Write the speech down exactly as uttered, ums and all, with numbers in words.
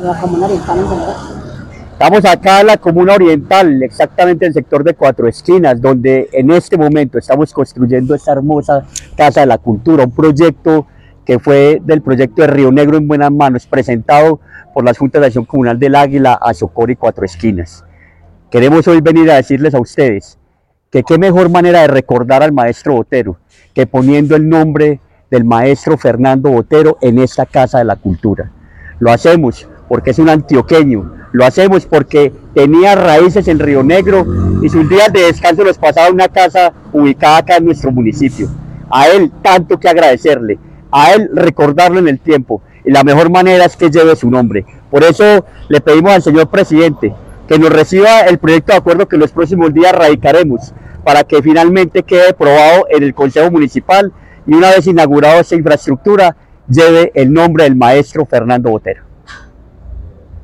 la Comuna Oriental en general. Estamos acá en la Comuna Oriental, exactamente en el sector de Cuatro Esquinas, donde en este momento estamos construyendo esta hermosa Casa de la Cultura, un proyecto que fue del proyecto de Río Negro en Buenas Manos, presentado por las Juntas de Acción Comunal del Águila, Azocor y Cuatro Esquinas. Queremos hoy venir a decirles a ustedes que qué mejor manera de recordar al maestro Botero que poniendo el nombre del maestro Fernando Botero en esta Casa de la Cultura. Lo hacemos porque es un antioqueño, lo hacemos porque tenía raíces en Río Negro y sus días de descanso los pasaba en una casa ubicada acá en nuestro municipio. A él tanto que agradecerle, a él recordarlo en el tiempo, y la mejor manera es que lleve su nombre. Por eso le pedimos al señor presidente que nos reciba el proyecto de acuerdo que en los próximos días radicaremos para que finalmente quede aprobado en el Consejo Municipal y una vez inaugurado esta infraestructura lleve el nombre del maestro Fernando Botero.